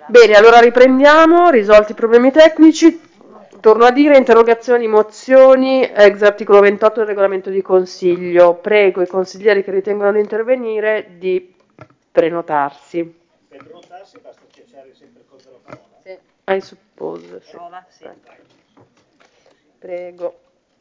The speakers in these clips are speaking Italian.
Bene, allora riprendiamo, risolti i problemi tecnici. Torno a dire interrogazioni, mozioni, ex articolo 28 del regolamento di consiglio. Prego i consiglieri che ritengono di intervenire di prenotarsi. Per prenotarsi basta cercare sempre il codice della parola. Sì. I suppose, sì. Prova, sì. Prego.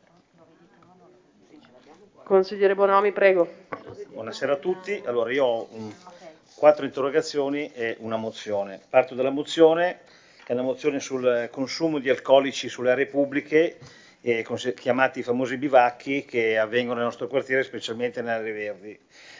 Consigliere Bonomi, prego. Buonasera a tutti. Allora, io ho 4 interrogazioni e una mozione. Parto dalla mozione, che è una mozione sul consumo di alcolici sulle aree pubbliche, chiamati i famosi bivacchi, che avvengono nel nostro quartiere, specialmente nelle aree verdi.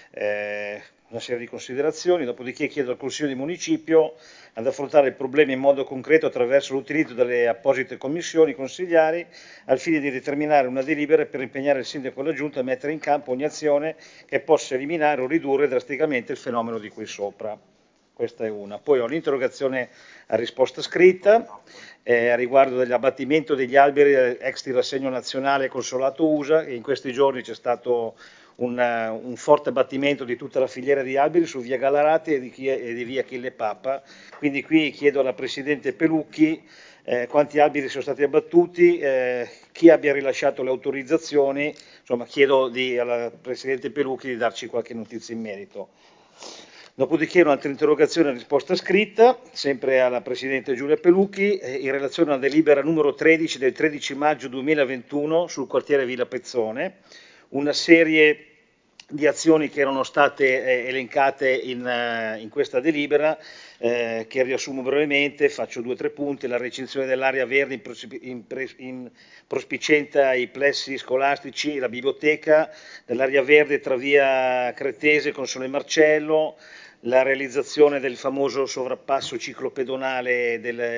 Una serie di considerazioni, dopodiché chiedo al Consiglio di Municipio ad affrontare il problema in modo concreto attraverso l'utilizzo delle apposite commissioni consigliari al fine di determinare una delibera per impegnare il Sindaco e la Giunta a mettere in campo ogni azione che possa eliminare o ridurre drasticamente il fenomeno di cui sopra. Questa è una. Poi ho l'interrogazione a risposta scritta a riguardo dell'abbattimento degli alberi ex tirassegno nazionale consolato USA, e in questi giorni c'è stato un forte abbattimento di tutta la filiera di alberi su via Galarate e di via Achille Papa. Quindi qui chiedo alla Presidente Pelucchi quanti alberi sono stati abbattuti, chi abbia rilasciato le autorizzazioni, insomma chiedo alla Presidente Pelucchi di darci qualche notizia in merito. Dopodiché un'altra interrogazione a risposta scritta, sempre alla Presidente Giulia Pelucchi, in relazione alla delibera numero 13 del 13 maggio 2021 sul quartiere Villa Pezzone, una serie di azioni che erano state elencate in questa delibera, che riassumo brevemente, faccio 2 o 3 punti: la recinzione dell'area verde in prospiciente ai plessi scolastici, la biblioteca, dell'area verde tra via Cretese e Console Marcello, la realizzazione del famoso sovrappasso ciclopedonale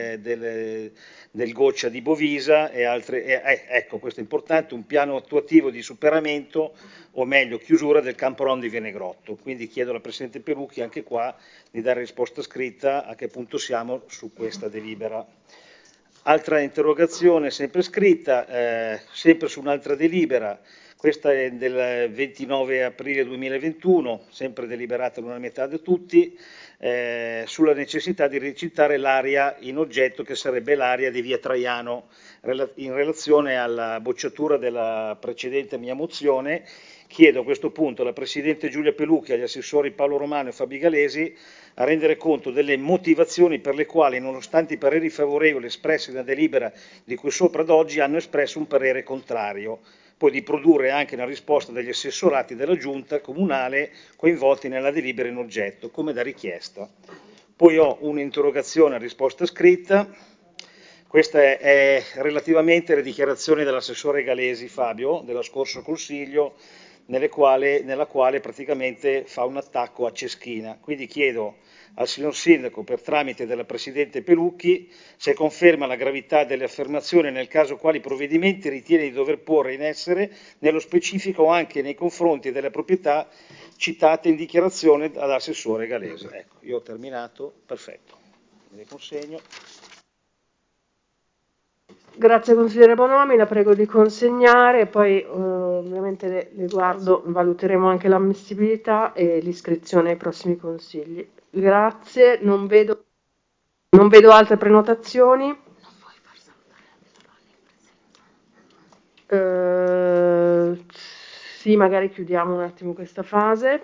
del Goccia di Bovisa e altre, ecco, questo è importante, un piano attuativo di superamento, o meglio chiusura del campo rom di Venegrotto. Quindi chiedo alla Presidente Perucchi anche qua di dare risposta scritta a che punto siamo su questa delibera. Altra interrogazione sempre scritta, sempre su un'altra delibera. Questa è del 29 aprile 2021, sempre deliberata all'unanimità da tutti, sulla necessità di recintare l'area in oggetto, che sarebbe l'area di via Traiano, in relazione alla bocciatura della precedente mia mozione. Chiedo a questo punto alla Presidente Giulia Pelucchi e agli assessori Paolo Romano e Fabi Galesi a rendere conto delle motivazioni per le quali, nonostante i pareri favorevoli espressi nella delibera di cui sopra ad oggi, hanno espresso un parere contrario. Poi di produrre anche una risposta degli assessorati della Giunta comunale coinvolti nella delibera in oggetto, come da richiesta. Poi ho un'interrogazione a risposta scritta, questa è relativamente alle dichiarazioni dell'assessore Galesi Fabio dello scorso Consiglio, nella quale praticamente fa un attacco a Ceschina. Quindi chiedo al signor Sindaco, per tramite della Presidente Pelucchi, se conferma la gravità delle affermazioni, nel caso quali provvedimenti ritiene di dover porre in essere, nello specifico anche nei confronti delle proprietà citate in dichiarazione dall'assessore Galesi. Ecco, io ho terminato, perfetto. Me le consegno. Grazie consigliere Bonomi, la prego di consegnare e poi ovviamente le guardo, valuteremo anche l'ammissibilità e l'iscrizione ai prossimi consigli. Grazie, non vedo altre prenotazioni. Sì, magari chiudiamo un attimo questa fase.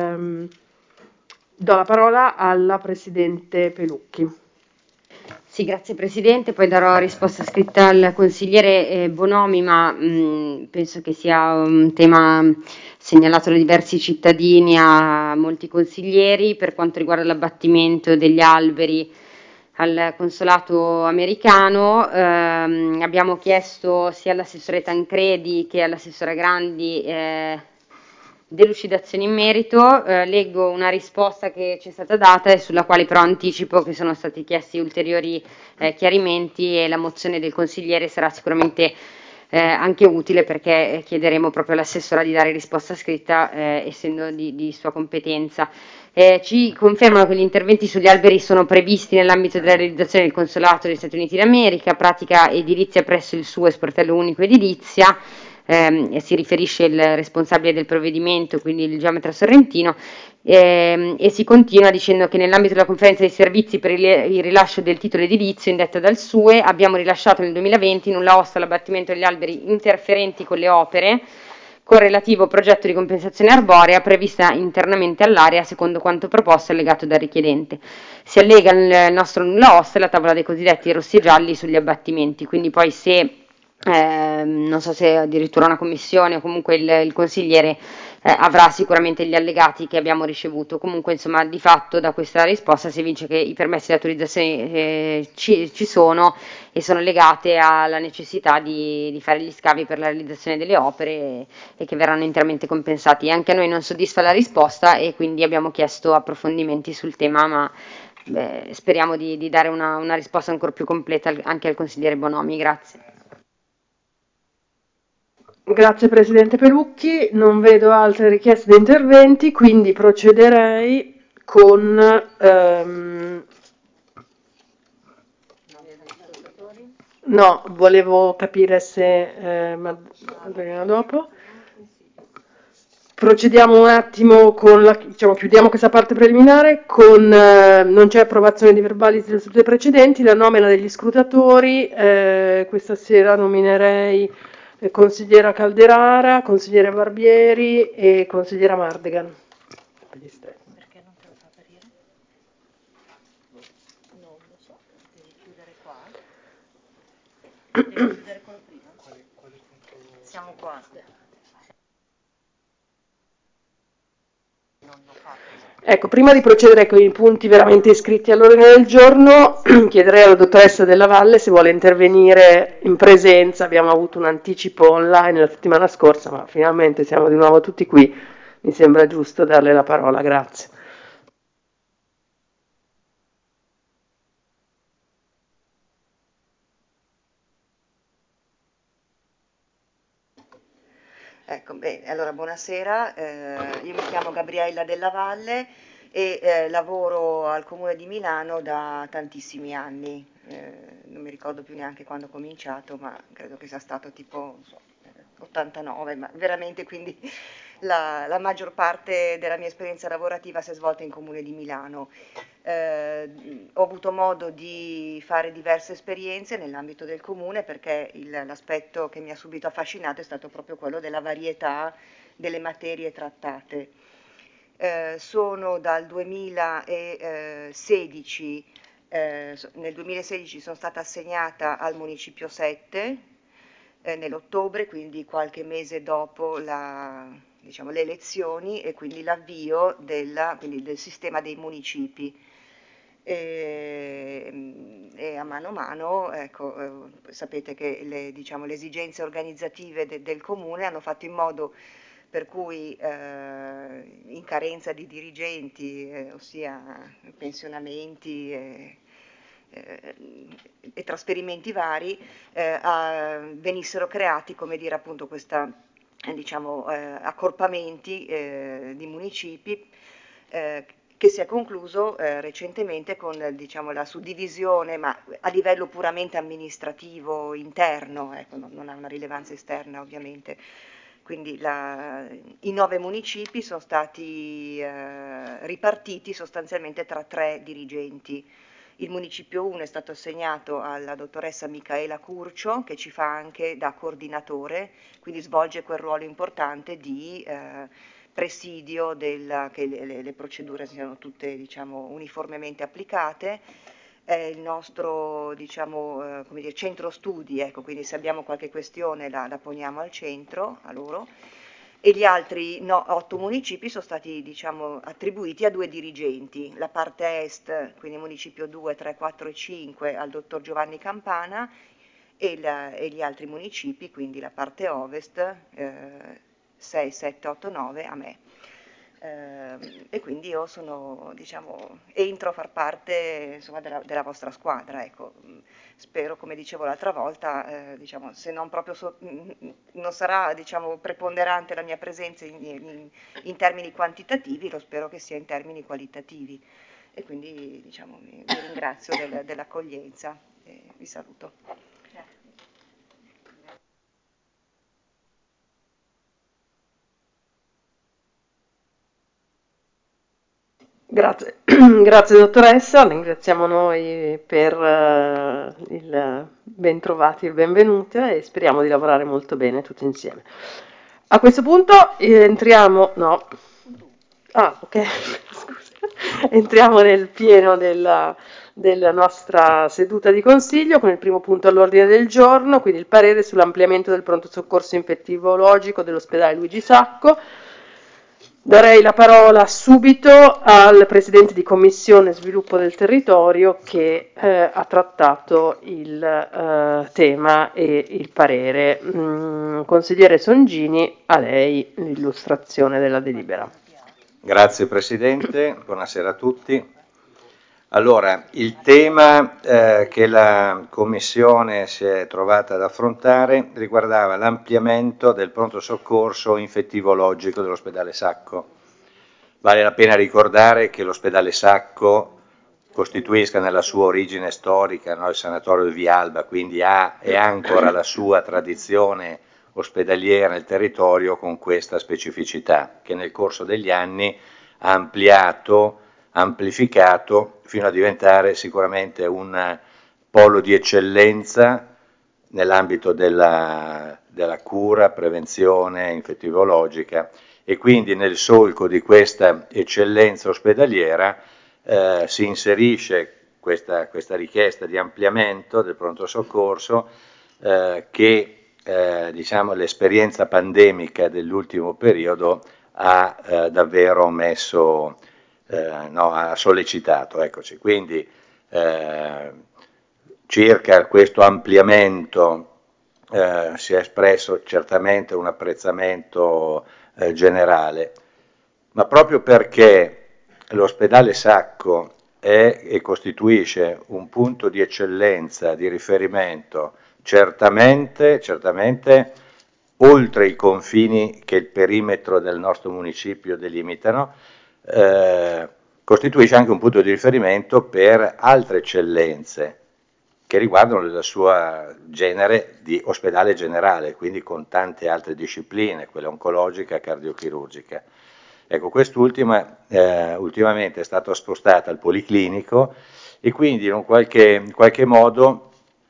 Do la parola alla Presidente Pelucchi. Sì, grazie Presidente, poi darò risposta scritta al consigliere Bonomi, ma penso che sia un tema segnalato da diversi cittadini a molti consiglieri. Per quanto riguarda l'abbattimento degli alberi al consolato americano, abbiamo chiesto sia all'assessore Tancredi che all'assessore Grandi delucidazioni in merito. Leggo una risposta che ci è stata data e sulla quale però anticipo che sono stati chiesti ulteriori chiarimenti, e la mozione del consigliere sarà sicuramente anche utile, perché chiederemo proprio all'assessora di dare risposta scritta, essendo di sua competenza. Ci confermano che gli interventi sugli alberi sono previsti nell'ambito della realizzazione del consolato degli Stati Uniti d'America, pratica edilizia presso il suo sportello unico edilizia. si riferisce il responsabile del provvedimento, quindi il geometra sorrentino, e si continua dicendo che nell'ambito della conferenza dei servizi per il rilascio del titolo edilizio indetta dal SUE abbiamo rilasciato nel 2020 nulla osta all'abbattimento degli alberi interferenti con le opere con relativo progetto di compensazione arborea prevista internamente all'area secondo quanto proposto e allegato dal richiedente. Si allega il nostro nulla osta e la tavola dei cosiddetti rossi e gialli sugli abbattimenti, quindi poi se non so se addirittura una commissione o comunque il consigliere avrà sicuramente gli allegati che abbiamo ricevuto. Comunque, insomma, di fatto da questa risposta si evince che i permessi di autorizzazione ci sono e sono legate alla necessità di fare gli scavi per la realizzazione delle opere e che verranno interamente compensati. Anche a noi non soddisfa la risposta e quindi abbiamo chiesto approfondimenti sul tema, ma speriamo di dare una risposta ancora più completa anche al consigliere Bonomi. Grazie. Grazie Presidente Pelucchi, non vedo altre richieste di interventi, quindi procederei con... no, volevo capire se... Adriana dopo. Procediamo un attimo con diciamo, chiudiamo questa parte preliminare con non c'è approvazione di verbali delle sedute precedenti, la nomina degli scrutatori, questa sera nominerei consigliera Calderara, consigliere Barbieri e consigliera Mardegan. Perché non te lo fa apparire? Non lo so, devi chiudere qua. Devi chiudere quello prima. Siamo qua. Non lo fa. Ecco, prima di procedere con i punti veramente iscritti all'ordine del giorno, chiederei alla dottoressa Della Valle se vuole intervenire in presenza. Abbiamo avuto un anticipo online la settimana scorsa, ma finalmente siamo di nuovo tutti qui. Mi sembra giusto darle la parola, grazie. Ecco, bene, allora buonasera, io mi chiamo Gabriella Della Valle e lavoro al Comune di Milano da tantissimi anni. Non mi ricordo più neanche quando ho cominciato, ma credo che sia stato tipo, non so, 89, ma veramente quindi la maggior parte della mia esperienza lavorativa si è svolta in Comune di Milano. Ho avuto modo di fare diverse esperienze nell'ambito del comune perché l'aspetto che mi ha subito affascinato è stato proprio quello della varietà delle materie trattate. Sono dal 2016, nel 2016 sono stata assegnata al Municipio 7 nell'ottobre, quindi qualche mese dopo diciamo, le elezioni e quindi l'avvio quindi del sistema dei municipi. E a mano, ecco, sapete che diciamo, le esigenze organizzative del comune hanno fatto in modo per cui in carenza di dirigenti, ossia pensionamenti eh, e trasferimenti vari, venissero creati, come dire, appunto questa, diciamo, accorpamenti di municipi che si è concluso recentemente con diciamo, la suddivisione, ma a livello puramente amministrativo interno, ecco, non ha una rilevanza esterna ovviamente. Quindi i 9 municipi sono stati ripartiti sostanzialmente tra 3 dirigenti. Il municipio 1 è stato assegnato alla dottoressa Micaela Curcio, che ci fa anche da coordinatore, quindi svolge quel ruolo importante di presidio che le procedure siano tutte diciamo, uniformemente applicate. È il nostro diciamo, come dire, centro studi, ecco, quindi se abbiamo qualche questione la poniamo al centro, a loro. E gli altri 8 municipi sono stati diciamo, attribuiti a 2 dirigenti, la parte est, quindi municipio 2, 3, 4 e 5 al dottor Giovanni Campana e gli altri municipi, quindi la parte ovest, 6, 7, 8, 9 a me. E quindi io sono, diciamo, entro a far parte insomma, della vostra squadra. Ecco. Spero, come dicevo l'altra volta, diciamo, se non proprio non sarà diciamo, preponderante la mia presenza in termini quantitativi, lo spero che sia in termini qualitativi. E quindi diciamo, vi ringrazio dell'accoglienza e vi saluto. Grazie, grazie dottoressa, ringraziamo noi per il ben trovati, il benvenuto e speriamo di lavorare molto bene tutti insieme. A questo punto entriamo, no, ok, scusa, entriamo nel pieno della nostra seduta di consiglio con il primo punto all'ordine del giorno, quindi il parere sull'ampliamento del pronto soccorso infettivologico dell'ospedale Luigi Sacco. Darei la parola subito al Presidente di Commissione Sviluppo del Territorio che ha trattato il tema e il parere. Consigliere Songini, a lei l'illustrazione della delibera. Grazie Presidente, buonasera a tutti. Allora, il tema che la Commissione si è trovata ad affrontare riguardava l'ampliamento del pronto soccorso infettivologico dell'ospedale Sacco. Vale la pena ricordare che l'ospedale Sacco costituisca nella sua origine storica, no, il sanatorio di Vialba, quindi ha e ha ancora la sua tradizione ospedaliera nel territorio con questa specificità che nel corso degli anni ha amplificato fino a diventare sicuramente un polo di eccellenza nell'ambito della cura, prevenzione infettivologica e quindi nel solco di questa eccellenza ospedaliera si inserisce questa richiesta di ampliamento del pronto soccorso che diciamo, l'esperienza pandemica dell'ultimo periodo ha davvero messo, ha sollecitato. Eccoci. Quindi circa questo ampliamento si è espresso certamente un apprezzamento generale, ma proprio perché l'ospedale Sacco è e costituisce un punto di eccellenza, di riferimento, certamente oltre i confini che il perimetro del nostro municipio delimitano, costituisce anche un punto di riferimento per altre eccellenze che riguardano il suo genere di ospedale generale, quindi con tante altre discipline, quella oncologica e cardiochirurgica. Ecco, quest'ultima ultimamente è stata spostata al Policlinico e quindi in qualche modo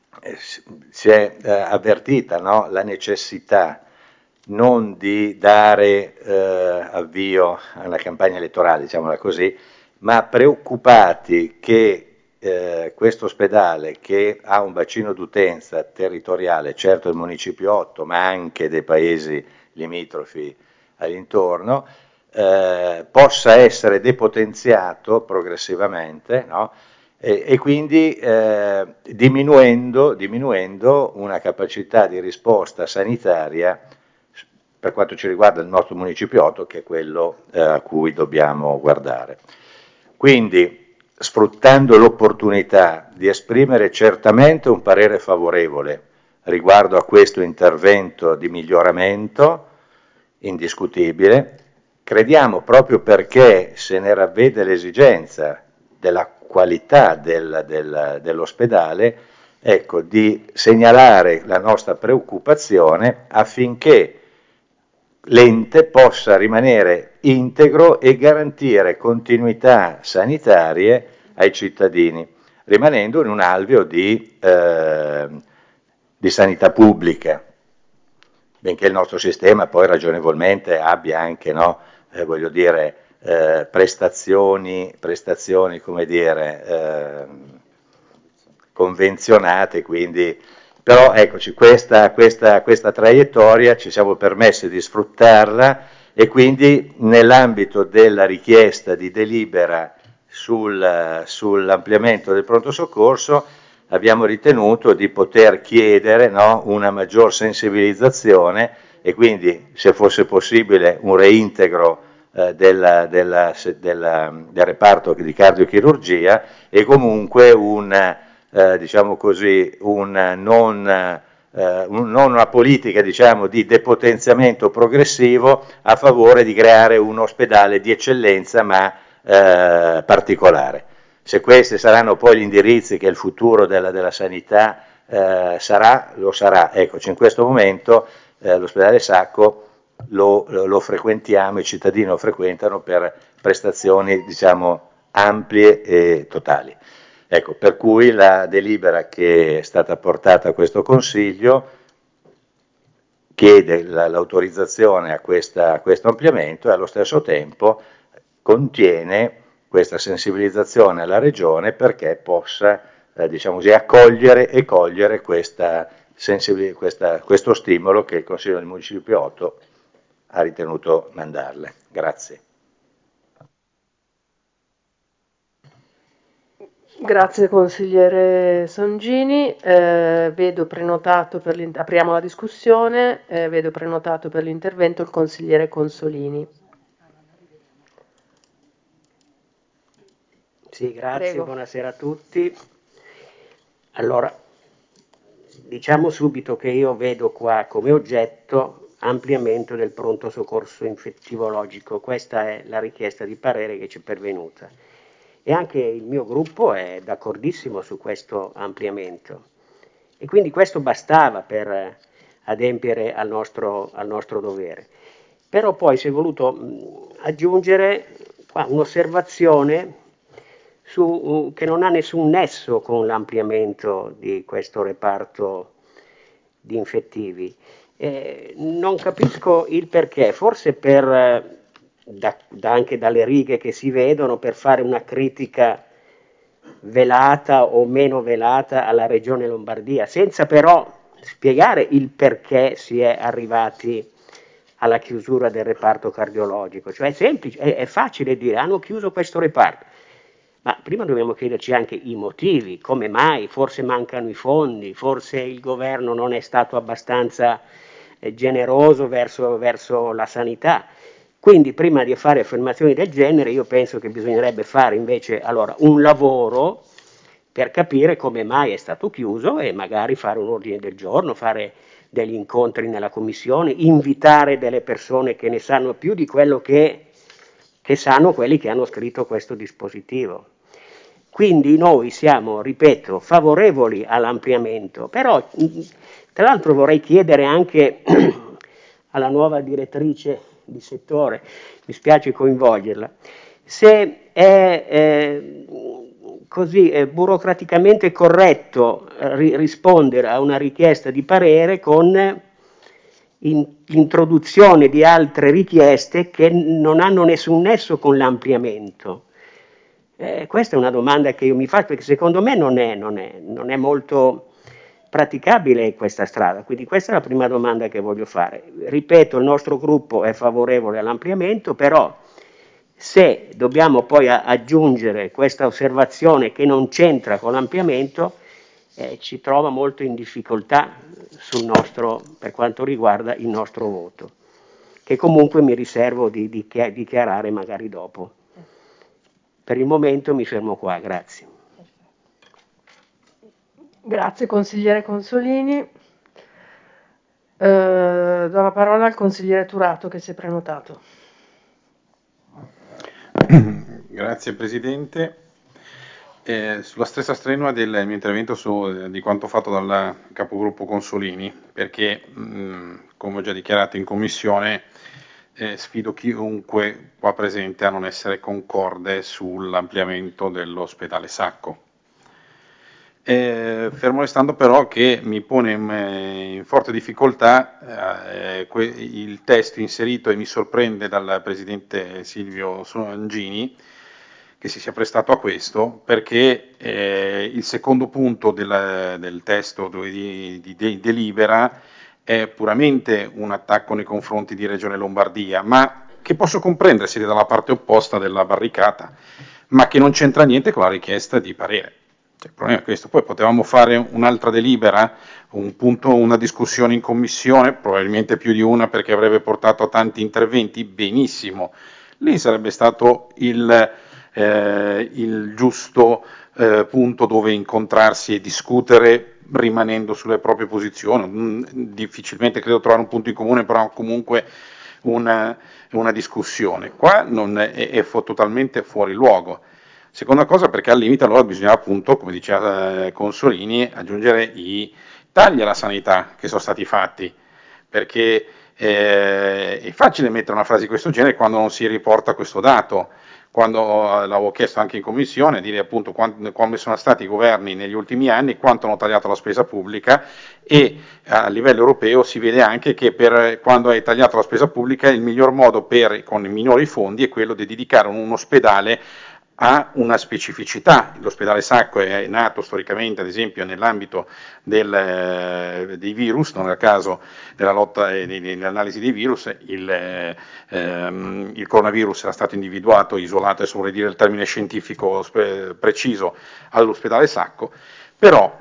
si è avvertita, no, la necessità non di dare avvio a una campagna elettorale, diciamola così, ma preoccupati che questo ospedale, che ha un bacino d'utenza territoriale, certo del municipio 8, ma anche dei paesi limitrofi all'intorno, possa essere depotenziato progressivamente, no? E quindi diminuendo una capacità di risposta sanitaria per quanto ci riguarda il nostro municipio 8, che è quello a cui dobbiamo guardare. Quindi, sfruttando l'opportunità di esprimere certamente un parere favorevole riguardo a questo intervento di miglioramento indiscutibile, crediamo proprio perché se ne ravvede l'esigenza della qualità dell'ospedale, ecco, di segnalare la nostra preoccupazione affinché l'ente possa rimanere integro e garantire continuità sanitarie ai cittadini, rimanendo in un alveo di sanità pubblica, benché il nostro sistema poi ragionevolmente abbia anche, no, voglio dire, prestazioni come dire, convenzionate, quindi però eccoci, questa traiettoria ci siamo permessi di sfruttarla e quindi nell'ambito della richiesta di delibera sull'ampliamento del pronto soccorso abbiamo ritenuto di poter chiedere, no, una maggior sensibilizzazione e quindi se fosse possibile un reintegro del reparto di cardiochirurgia e comunque diciamo così, non una politica, diciamo, di depotenziamento progressivo a favore di creare un ospedale di eccellenza ma particolare. Se questi saranno poi gli indirizzi che il futuro della sanità lo sarà. Eccoci, in questo momento l'ospedale Sacco lo frequentiamo, i cittadini lo frequentano per prestazioni, diciamo, ampie e totali. Ecco, per cui la delibera che è stata portata a questo Consiglio chiede l'autorizzazione a questo ampliamento e allo stesso tempo contiene questa sensibilizzazione alla Regione perché possa diciamo così, accogliere e cogliere questo stimolo che il Consiglio del Municipio 8 ha ritenuto mandarle. Grazie. Grazie consigliere Songini. Vedo prenotato apriamo la discussione, vedo prenotato per l'intervento il consigliere Consolini. Sì, grazie, Prego. buonasera a tutti. Allora, diciamo subito che io vedo qua come oggetto ampliamento del pronto soccorso infettivologico. Questa è la richiesta di parere che ci è pervenuta. E anche il mio gruppo è d'accordissimo su questo ampliamento. E quindi questo bastava per adempiere al nostro dovere. Però poi si è voluto aggiungere qua un'osservazione che non ha nessun nesso con l'ampliamento di questo reparto di infettivi. Non capisco il perché, forse anche dalle righe che si vedono, per fare una critica velata o meno velata alla Regione Lombardia, senza però spiegare il perché si è arrivati alla chiusura del reparto cardiologico. Cioè è semplice, è facile dire hanno chiuso questo reparto, ma prima dobbiamo chiederci anche i motivi, come mai, forse mancano i fondi, forse il governo non è stato abbastanza generoso verso la sanità. Quindi prima di fare affermazioni del genere io penso che bisognerebbe fare invece allora un lavoro per capire come mai è stato chiuso e magari fare un ordine del giorno, fare degli incontri nella commissione, invitare delle persone che ne sanno più di quello che sanno quelli che hanno scritto questo dispositivo. Quindi noi siamo, ripeto, favorevoli all'ampliamento, però tra l'altro vorrei chiedere anche alla nuova direttrice di settore, mi spiace coinvolgerla, se è così burocraticamente corretto rispondere a una richiesta di parere con l'introduzione di altre richieste che non hanno nessun nesso con l'ampliamento. Questa è una domanda che io mi faccio perché secondo me non è molto praticabile questa strada, quindi questa è la prima domanda che voglio fare. Ripeto, il nostro gruppo è favorevole all'ampliamento, però se dobbiamo poi aggiungere questa osservazione che non c'entra con l'ampliamento, ci trova molto in difficoltà per quanto riguarda il nostro voto, che comunque mi riservo di dichiarare magari dopo. Per il momento mi fermo qua, grazie. Grazie consigliere Consolini. Do la parola al consigliere Turato che si è prenotato. Grazie Presidente. Sulla stessa strenua del mio intervento di quanto fatto dal capogruppo Consolini, perché come ho già dichiarato in Commissione, sfido chiunque qua presente a non essere concorde sull'ampliamento dell'ospedale Sacco. Fermo restando però che mi pone in forte difficoltà il testo inserito e mi sorprende dal Presidente Silvio Songini che si sia prestato a questo, perché il secondo punto del testo di delibera è puramente un attacco nei confronti di Regione Lombardia, ma che posso comprendere se dalla parte opposta della barricata, ma che non c'entra niente con la richiesta di parere. Il problema è questo. Poi potevamo fare un'altra delibera, una discussione in commissione, probabilmente più di una perché avrebbe portato a tanti interventi, benissimo. Lì sarebbe stato il giusto punto dove incontrarsi e discutere rimanendo sulle proprie posizioni. Difficilmente credo trovare un punto in comune, però comunque una discussione. Qua è totalmente fuori luogo. Seconda cosa, perché al limite allora bisogna appunto, come diceva Consolini, aggiungere i tagli alla sanità che sono stati fatti, perché è facile mettere una frase di questo genere quando non si riporta questo dato. quando l'avevo chiesto anche in commissione, dire appunto come sono stati i governi negli ultimi anni, quanto hanno tagliato la spesa pubblica, e a livello europeo si vede anche che quando hai tagliato la spesa pubblica il miglior modo con i minori fondi è quello di dedicare un ospedale a una specificità. L'ospedale Sacco è nato storicamente, ad esempio, nell'ambito dei virus, non a caso della lotta e dell'analisi dei virus, il coronavirus era stato individuato, isolato, adesso vorrei dire il termine scientifico preciso, all'ospedale Sacco, però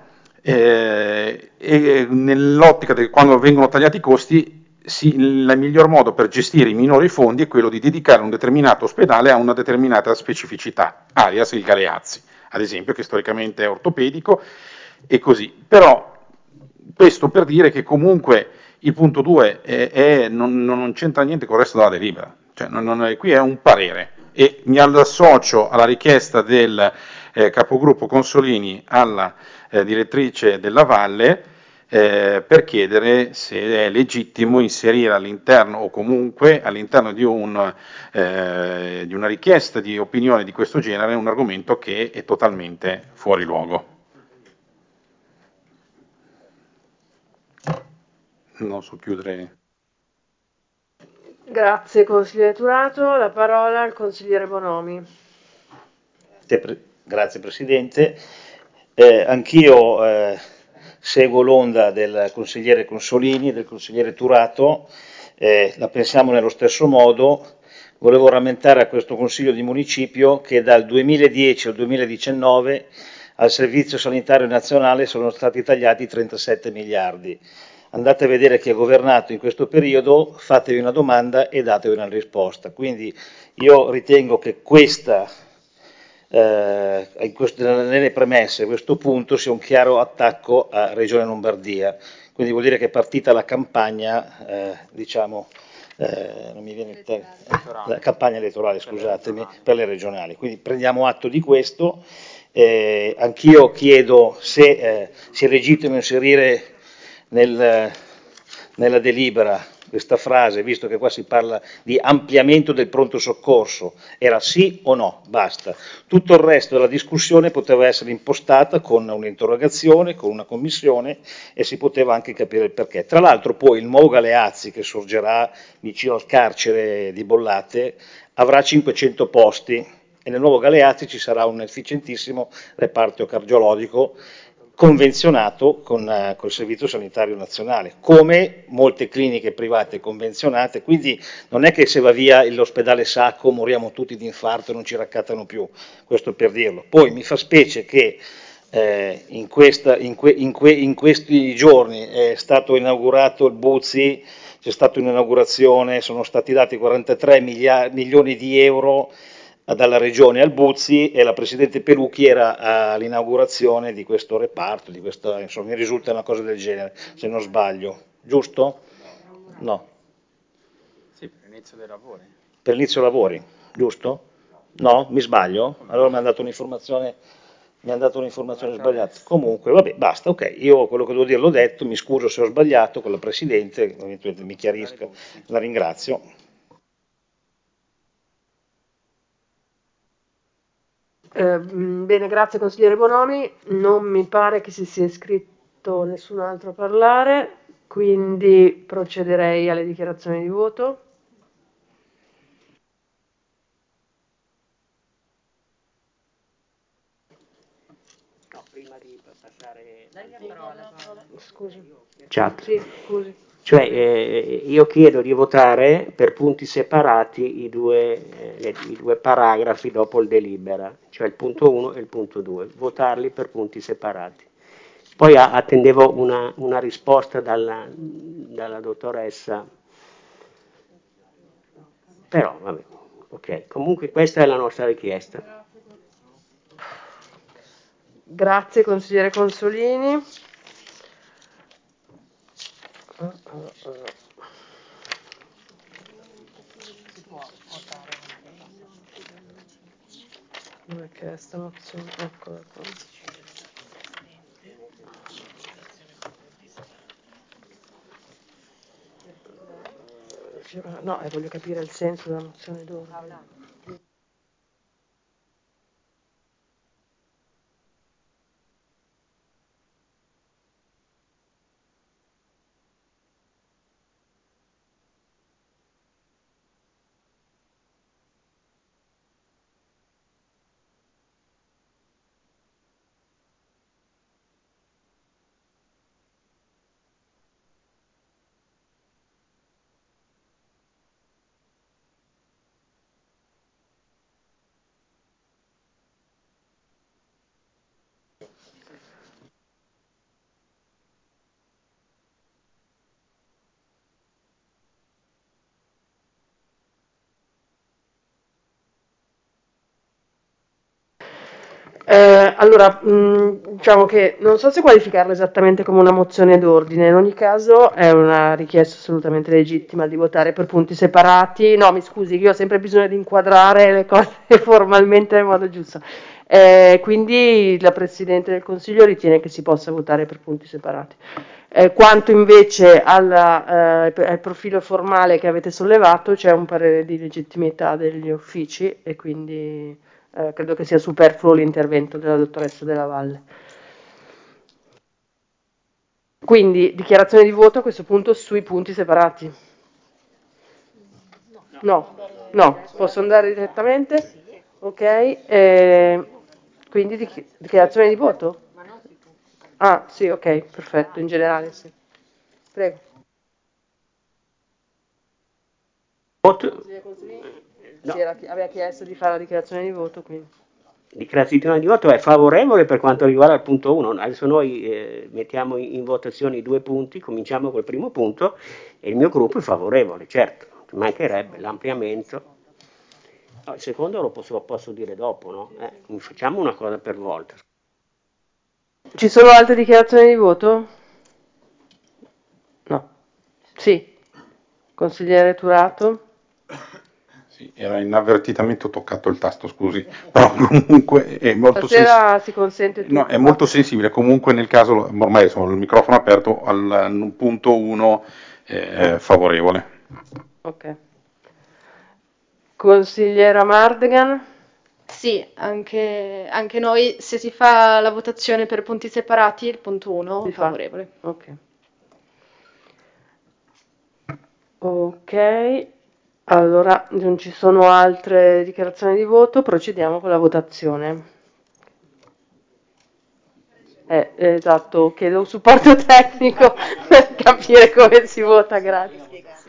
nell'ottica di quando vengono tagliati i costi, il miglior modo per gestire i minori fondi è quello di dedicare un determinato ospedale a una determinata specificità, alias il Galeazzi, ad esempio, che storicamente è ortopedico e così. Però questo per dire che comunque il punto 2 non c'entra niente con il resto della delibera, cioè qui è un parere e mi associo alla richiesta del capogruppo Consolini alla direttrice della Valle per chiedere se è legittimo inserire all'interno o comunque all'interno di una richiesta di opinione di questo genere un argomento che è totalmente fuori luogo. Non so chiudere. Grazie consigliere Turato, la parola al consigliere Bonomi. Grazie Presidente. Anch'io seguo l'onda del consigliere Consolini e del consigliere Turato, la pensiamo nello stesso modo. Volevo rammentare a questo Consiglio di Municipio che dal 2010 al 2019 al Servizio Sanitario Nazionale sono stati tagliati 37 miliardi. Andate a vedere chi ha governato in questo periodo, fatevi una domanda e datevi una risposta. Quindi io ritengo che nelle premesse questo punto sia un chiaro attacco a Regione Lombardia, quindi vuol dire che è partita la campagna, non mi viene la campagna elettorale, scusatemi, per le regionali, quindi prendiamo atto di questo. Anch'io chiedo se sia legittimo inserire nella delibera questa frase, visto che qua si parla di ampliamento del pronto soccorso, era sì o no, basta. Tutto il resto della discussione poteva essere impostata con un'interrogazione, con una commissione e si poteva anche capire il perché. Tra l'altro poi il nuovo Galeazzi che sorgerà vicino al carcere di Bollate avrà 500 posti e nel nuovo Galeazzi ci sarà un efficientissimo reparto cardiologico convenzionato con il Servizio Sanitario Nazionale, come molte cliniche private convenzionate, quindi non è che se va via l'ospedale Sacco moriamo tutti di infarto e non ci raccattano più, questo per dirlo. Poi mi fa specie che in questi giorni è stato inaugurato il Buzzi, c'è stata un'inaugurazione, sono stati dati 43 milioni di euro dalla regione al Buzzi e la Presidente Pelucchi era all'inaugurazione di questo reparto, insomma, mi risulta una cosa del genere, se non sbaglio, giusto? No. Sì, per l'inizio dei lavori. Per l'inizio dei lavori, giusto? No? Mi sbaglio? Allora mi hanno dato un'informazione sbagliata. Comunque, vabbè, basta, ok, io quello che devo dire l'ho detto, mi scuso se ho sbagliato con la Presidente, eventualmente mi chiarisca, la ringrazio. Bene, grazie consigliere Bonomi. Non mi pare che si sia iscritto nessun altro a parlare, quindi procederei alle dichiarazioni di voto. No, prima di passare Scusi. chat. Sì, scusi. Cioè, io chiedo di votare per punti separati i due paragrafi dopo il delibera, cioè il punto 1 e il punto 2, votarli per punti separati. Poi attendevo una risposta dalla dottoressa, però vabbè, ok, comunque questa è la nostra richiesta. Grazie consigliere Consolini. Dove è sta mozione? Eccola qua. No, voglio capire il senso della mozione d'ora. Allora, diciamo che non so se qualificarla esattamente come una mozione d'ordine, in ogni caso è una richiesta assolutamente legittima di votare per punti separati. No, mi scusi, io ho sempre bisogno di inquadrare le cose formalmente nel modo giusto. Quindi la Presidente del Consiglio ritiene che si possa votare per punti separati. Quanto invece al profilo formale che avete sollevato, c'è un parere di legittimità degli uffici e quindi credo che sia superfluo l'intervento della dottoressa Della Valle. Quindi dichiarazione di voto a questo punto sui punti separati. No, no, posso andare direttamente? Ok, quindi dichiarazione di voto? Ah, sì, ok, perfetto, in generale sì. Prego. Voto. No. Aveva chiesto di fare la dichiarazione di voto, quindi. Dichiarazione di voto è favorevole per quanto riguarda il punto 1. Adesso noi mettiamo in votazione i 2 punti, cominciamo col primo punto e il mio gruppo è favorevole, certo, ci mancherebbe l'ampliamento. No, il secondo lo posso dire dopo, no? Facciamo una cosa per volta. Ci sono altre dichiarazioni di voto? No. Sì. Consigliere Turato? Sì, era inavvertitamente ho toccato il tasto, scusi, però comunque è molto Stasera si consente tutto. no, è molto sensibile, comunque nel caso, ormai sono il microfono aperto, al punto 1 favorevole. Ok. Consigliera Mardegan? Sì, anche noi, se si fa la votazione per punti separati, il punto 1 Si fa? favorevole. Ok. Ok, allora non ci sono altre dichiarazioni di voto, procediamo con la votazione. Esatto, chiedo un supporto tecnico per capire come si vota, grazie.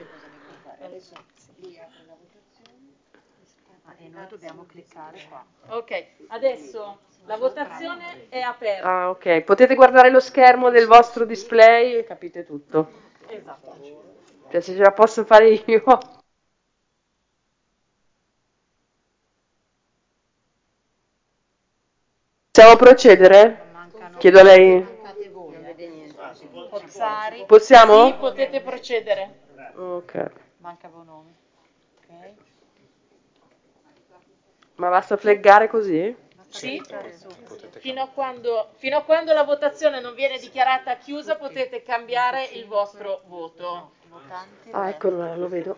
E noi dobbiamo cliccare qua. Ok, adesso la votazione è aperta. Ah, ok, potete guardare lo schermo del vostro display e capite tutto. Esatto. Cioè, se ce la posso fare io. Possiamo procedere? Chiedo a lei. Pozzari. Possiamo? Sì, potete procedere. Ok. Manca Bonomi. Ok. Ma basta fleggare così? Sì? Fino a quando la votazione non viene dichiarata chiusa potete cambiare il vostro voto. Ah, eccolo, lo vedo.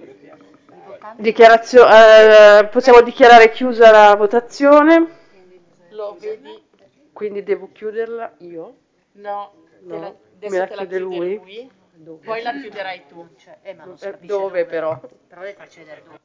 Possiamo dichiarare chiusa la votazione. Lo vedi? Quindi devo chiuderla io? No, No, adesso me la te la chiude chiude lui? Poi la chiuderai tu. Ma non si capisce Dove però? Però deve farci vedere dove.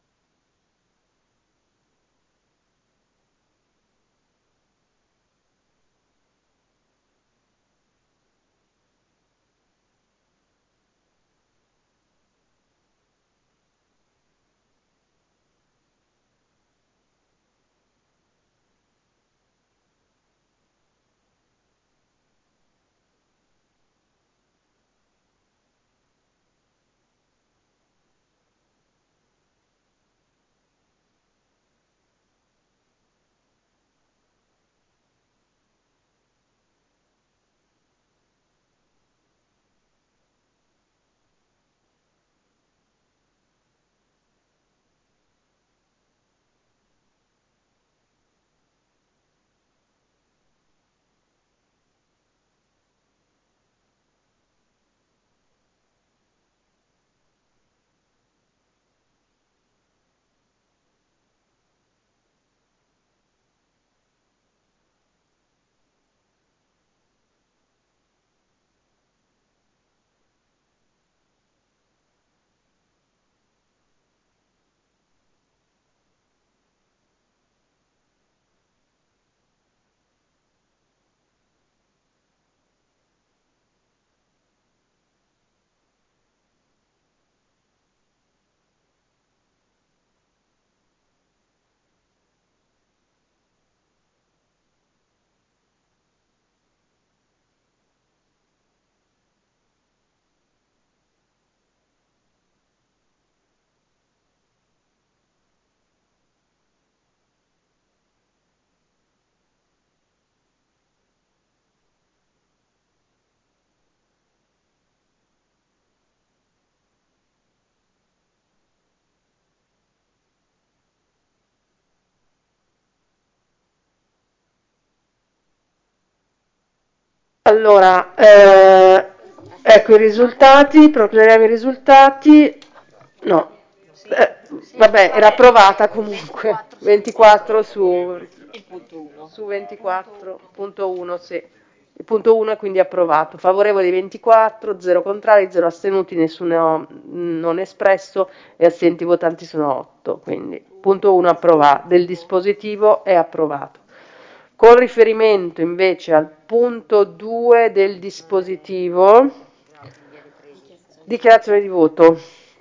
Allora, ecco i risultati, proclamiamo i risultati. No, vabbè, era approvata comunque. 24 su 24.1, sì. Il punto 1 è quindi approvato. Favorevoli 24, 0 contrari, 0 astenuti, nessuno non espresso e assenti votanti sono 8. Quindi punto 1 del dispositivo è approvato. Con riferimento invece al punto 2 del dispositivo, dichiarazione di voto.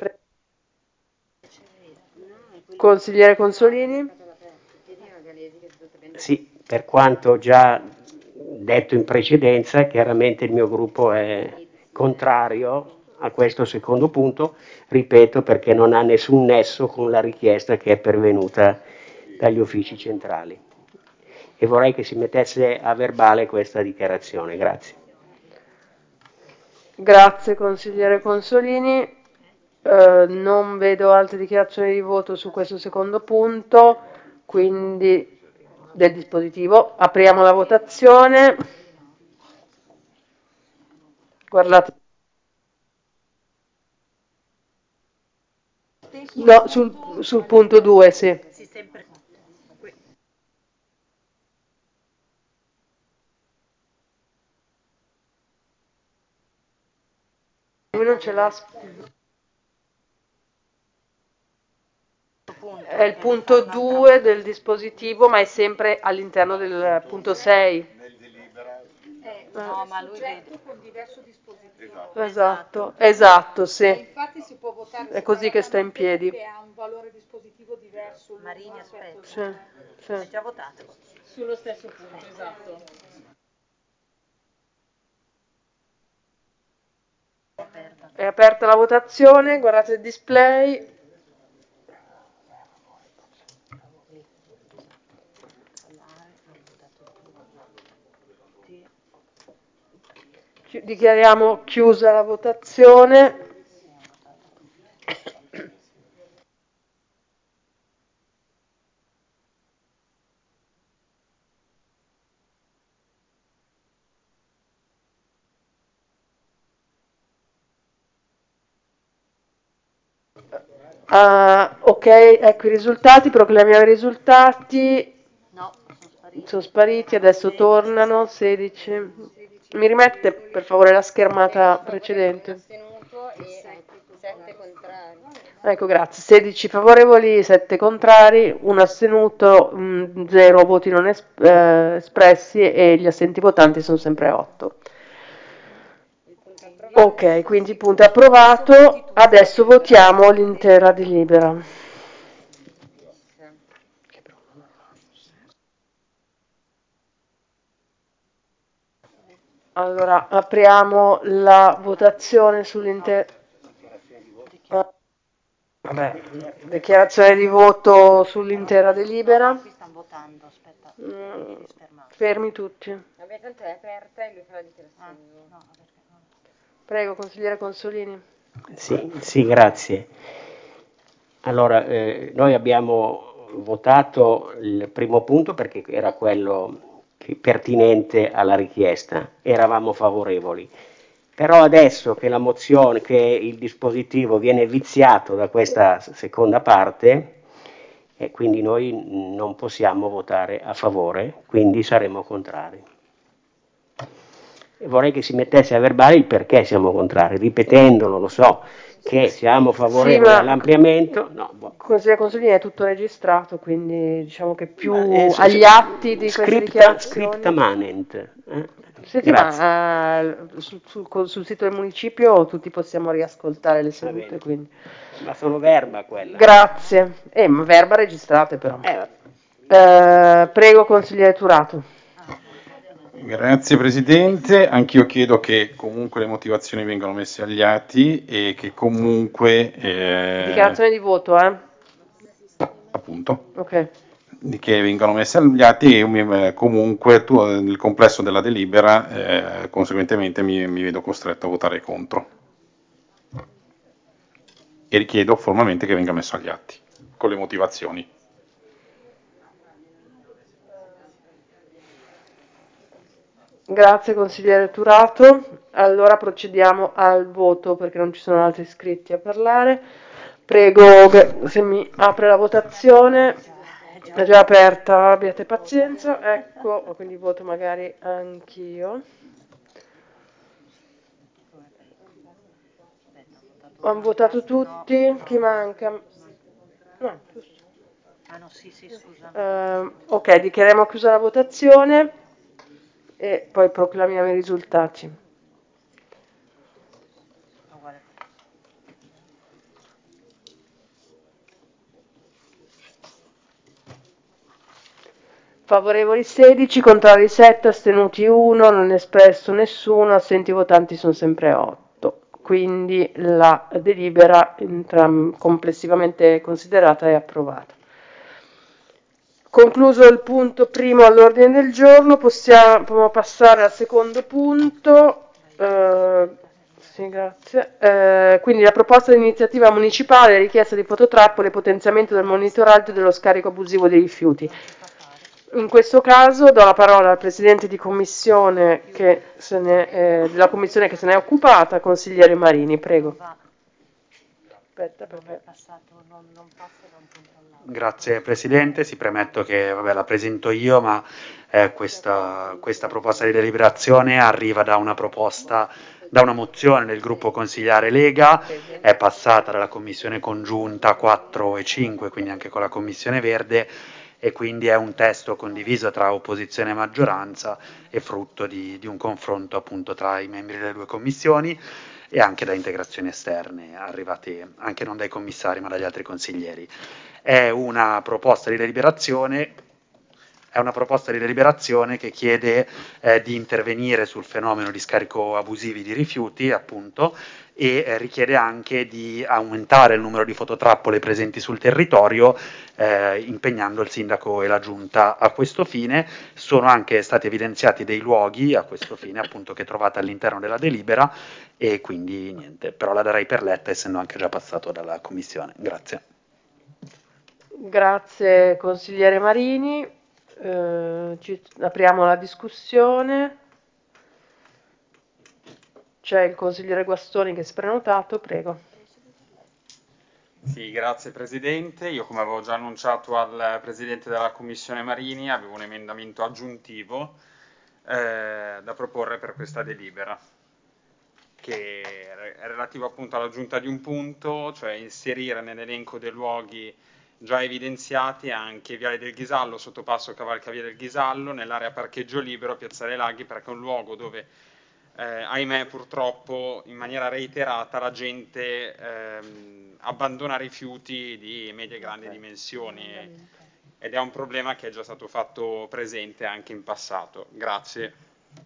Consigliere Consolini? Sì, per quanto già detto in precedenza, chiaramente il mio gruppo è contrario a questo secondo punto, ripeto, perché non ha nessun nesso con la richiesta che è pervenuta dagli uffici centrali. E vorrei che si mettesse a verbale questa dichiarazione. Grazie. Grazie consigliere Consolini. Non vedo altre dichiarazioni di voto su questo secondo punto, quindi del dispositivo. Apriamo la votazione. Guardate. No, sul punto 2, sì. Lui non ce l'ha. È il punto 2 del dispositivo, ma è sempre all'interno del punto 6. No, ma lui vede con diverso dispositivo. Esatto, sì. Infatti si può votare È così che sta in piedi. che ha un valore dispositivo diverso. Marini, aspetta. Sì. Hai già votato? Sullo stesso punto, esatto. È aperta la votazione, guardate il display. Dichiariamo chiusa la votazione. Ok, ecco i risultati, proclamiamo i risultati. No, Sono spariti, adesso tornano, 16. Mi rimette per favore la schermata precedente? Ecco, grazie. 16 favorevoli, 7 contrari, 1 astenuto, 0 voti non espressi e gli assenti votanti sono sempre 8. Ok, quindi punto approvato. Adesso votiamo l'intera delibera. Allora, apriamo la votazione sull'intera... Vabbè, dichiarazione di voto sull'intera delibera. qui stanno votando, aspetta. Fermi tutti. Vabbè, tanto è aperta e lui fa la dichiarazione di voto. No, Prego, consigliere Consolini. Sì, grazie. Allora, noi abbiamo votato il primo punto perché era quello pertinente alla richiesta, eravamo favorevoli. Però adesso che la mozione, che il dispositivo viene viziato da questa seconda parte, e quindi noi non possiamo votare a favore, quindi saremo contrari. E vorrei che si mettesse a verbale il perché siamo contrari, ripetendolo, lo so, che siamo favorevoli all'ampliamento. No, Consigliere Consolini è tutto registrato, quindi diciamo che più agli atti di queste dichiarazioni. Scripta manent. Senti, ma sul sito del municipio tutti possiamo riascoltare le sedute, quindi. Ma sono verba quella. Grazie. Ma verba registrate però. Prego, consigliere Turato. Grazie Presidente, anch'io chiedo che comunque le motivazioni vengano messe agli atti e che comunque... Dichiarazione di voto, Appunto. Ok. Che vengano messe agli atti e comunque nel complesso della delibera conseguentemente mi vedo costretto a votare contro. E richiedo formalmente che venga messo agli atti, con le motivazioni. Grazie consigliere Turato. Allora procediamo al voto perché non ci sono altri iscritti a parlare. Prego se mi apre la votazione. È già aperta, abbiate pazienza. Ecco, quindi voto magari anch'io. Hanno votato tutti? Chi manca? No, giusto. Ah no, sì, scusa. Ok, dichiariamo chiusa la votazione e poi proclamiamo i risultati. Favorevoli 16, contrari 7, astenuti 1, non espresso nessuno, assenti votanti sono sempre 8. Quindi la delibera complessivamente considerata è approvata. Concluso il punto primo all'ordine del giorno, possiamo passare al secondo punto. Sì, grazie. Quindi la proposta di iniziativa municipale, richiesta di fototrappole, potenziamento del monitoraggio dello scarico abusivo dei rifiuti. In questo caso do la parola al Presidente di commissione della Commissione che se ne è occupata, consigliere Marini, prego. Aspetta, Grazie Presidente, si premetto che la presento io, ma questa proposta di deliberazione arriva da una mozione del gruppo consigliare Lega, è passata dalla Commissione congiunta 4 e 5, quindi anche con la Commissione Verde, e quindi è un testo condiviso tra opposizione e maggioranza e frutto di un confronto appunto tra i membri delle due commissioni e anche da integrazioni esterne arrivate anche non dai commissari ma dagli altri consiglieri. È una proposta di deliberazione che chiede di intervenire sul fenomeno di scarico abusivi di rifiuti, appunto, e richiede anche di aumentare il numero di fototrappole presenti sul territorio, impegnando il sindaco e la giunta a questo fine. Sono anche stati evidenziati dei luoghi a questo fine, appunto, che trovate all'interno della delibera, e quindi niente, però la darei per letta essendo anche già passato dalla commissione. Grazie. Grazie consigliere Marini. Apriamo la discussione. C'è il consigliere Guastoni che si è prenotato, prego. Sì, grazie Presidente. Io, come avevo già annunciato al Presidente della Commissione Marini, avevo un emendamento aggiuntivo da proporre per questa delibera, che è relativo appunto all'aggiunta di un punto, cioè inserire nell'elenco dei luoghi già evidenziati anche Viale del Ghisallo, Sottopasso Cavalcavia del Ghisallo, nell'area parcheggio libero, Piazzale Laghi, perché è un luogo dove, ahimè, purtroppo in maniera reiterata la gente abbandona rifiuti di medie e grandi dimensioni, ed è un problema che è già stato fatto presente anche in passato. Grazie.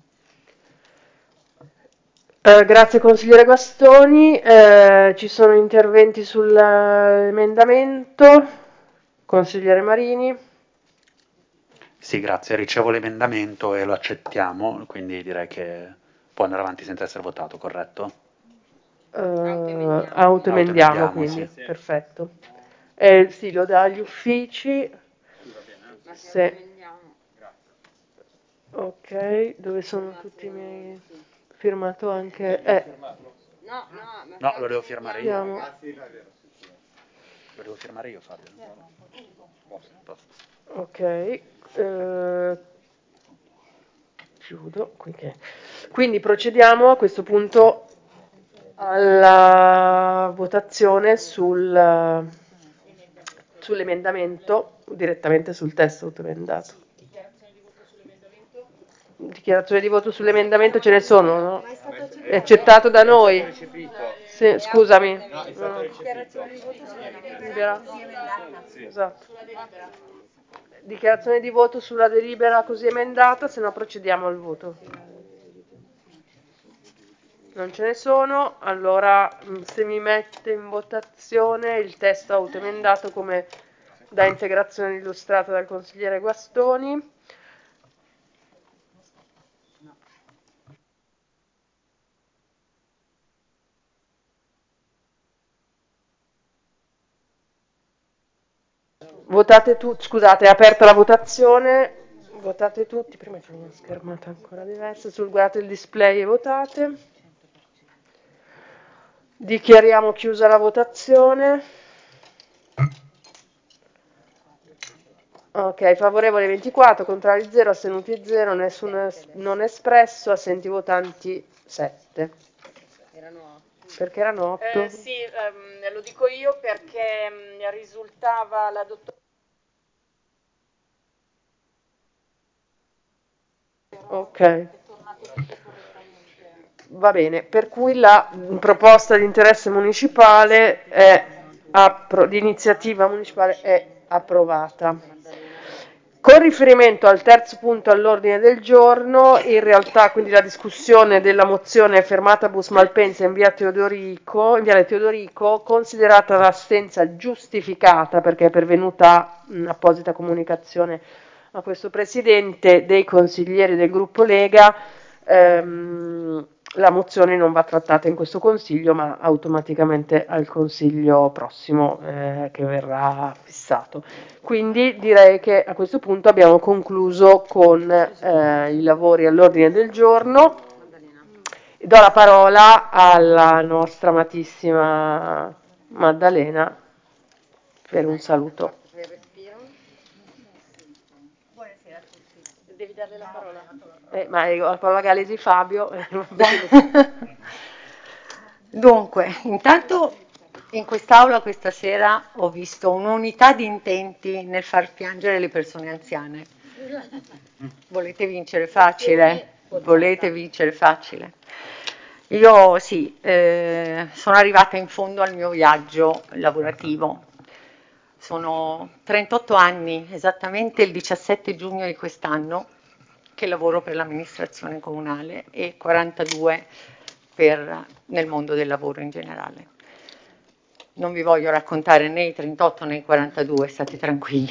Grazie consigliere Guastoni. Ci sono interventi sull'emendamento. Consigliere Marini. Sì, grazie, ricevo l'emendamento e lo accettiamo, quindi direi che può andare avanti senza essere votato, corretto? Autoemendiamo quindi, sì. perfetto. Sì, lo dà agli uffici. Se... Ok, dove sono tutti i miei... Firmato anche... No, lo devo firmare io. Vediamo. Lo devo firmare io, Fabio. Posso. Ok, chiudo. Quindi procediamo a questo punto alla votazione sull'emendamento, direttamente sul testo autoemendato. Dichiarazione di voto sull'emendamento ce ne sono, no? È accettato da noi? Sì, scusami. Esatto. Dichiarazione di voto sulla delibera così emendata, se no procediamo al voto. Non ce ne sono, allora se mi mette in votazione il testo autoemendato come da integrazione illustrata dal consigliere Guastoni. Votate tutti, scusate, è aperta la votazione, Votate tutti, prima c'è una schermata ancora diversa, guardate il display e votate. Dichiariamo chiusa la votazione. Ok, favorevole 24, contrari 0, astenuti 0, nessuno non espresso, assenti votanti 7. Perché erano 8? Sì, lo dico io perché risultava la dottoressa. Ok. Va bene, per cui la proposta di interesse municipale di iniziativa municipale è approvata. Con riferimento al terzo punto all'ordine del giorno, in realtà quindi la discussione della mozione Fermatabus Malpensa in Viale Teodorico, considerata l'assenza giustificata perché è pervenuta un'apposita comunicazione a questo Presidente dei consiglieri del gruppo Lega, la mozione non va trattata in questo Consiglio ma automaticamente al Consiglio prossimo che verrà fissato. Quindi direi che a questo punto abbiamo concluso con i lavori all'ordine del giorno. Do la parola alla nostra amatissima Maddalena per un saluto. Buonasera a tutti. Devi darle la parola. Ma la parola Galesi Fabio. Dunque, intanto in quest'aula questa sera ho visto un'unità di intenti nel far piangere le persone anziane. Volete vincere facile? Volete vincere facile? Io sì, sono arrivata in fondo al mio viaggio lavorativo. Sono 38 anni, esattamente il 17 giugno di quest'anno, che lavoro per l'amministrazione comunale e 42 nel mondo del lavoro in generale. Non vi voglio raccontare né i 38 né i 42, state tranquilli.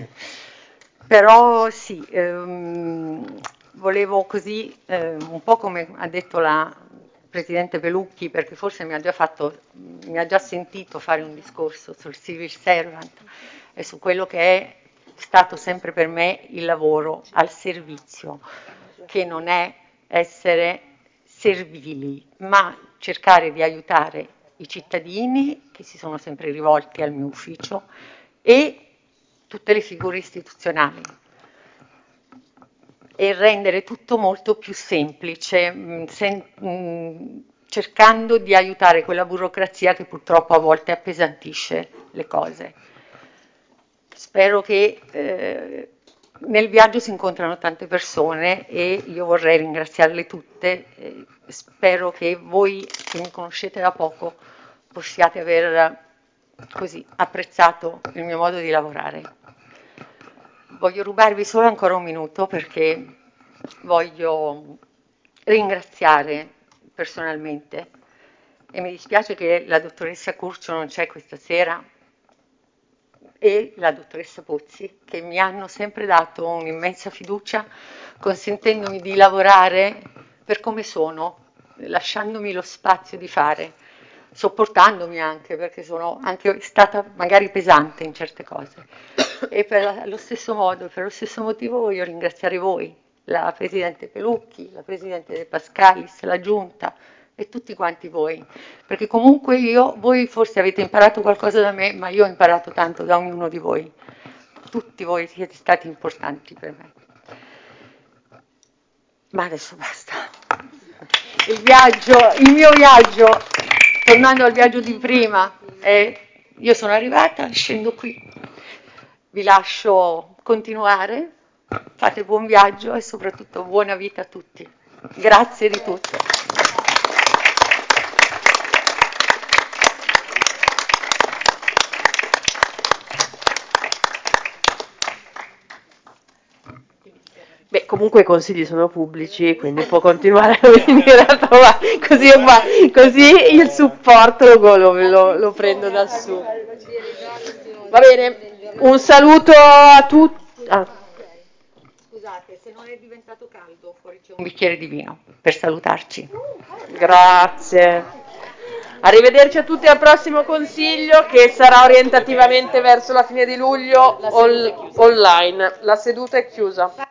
Però sì, volevo così, un po' come ha detto la Presidente Pelucchi, perché forse mi ha già sentito fare un discorso sul civil servant e su quello che è stato sempre per me il lavoro al servizio, che non è essere servili, ma cercare di aiutare i cittadini che si sono sempre rivolti al mio ufficio e tutte le figure istituzionali e rendere tutto molto più semplice, cercando di aiutare quella burocrazia che purtroppo a volte appesantisce le cose. Spero che nel viaggio si incontrano tante persone e io vorrei ringraziarle tutte. Spero che voi che mi conoscete da poco possiate aver così apprezzato il mio modo di lavorare. Voglio rubarvi solo ancora un minuto perché voglio ringraziare personalmente e mi dispiace che la dottoressa Curcio non c'è questa sera e la dottoressa Pozzi, che mi hanno sempre dato un'immensa fiducia, consentendomi di lavorare per come sono, lasciandomi lo spazio di fare, sopportandomi anche, perché sono anche stata magari pesante in certe cose. E per lo stesso modo, per lo stesso motivo voglio ringraziare voi, la Presidente Pelucchi, la Presidente De Pascalis, la Giunta, e tutti quanti voi, perché comunque voi forse avete imparato qualcosa da me, ma io ho imparato tanto da ognuno di voi. Tutti voi siete stati importanti per me. Ma adesso basta. Il mio viaggio, tornando al viaggio di prima, io sono arrivata, scendo qui, vi lascio continuare, fate buon viaggio e soprattutto buona vita a tutti. Grazie di tutto. Beh, comunque i consigli sono pubblici, quindi può continuare a venire a trovare, così il supporto lo prendo da su. Va bene, un saluto a tutti. Scusate, se non è diventato caldo, fuori c'è un bicchiere di vino per salutarci. Grazie. Arrivederci a tutti al prossimo consiglio che sarà orientativamente verso la fine di luglio online. La seduta è chiusa.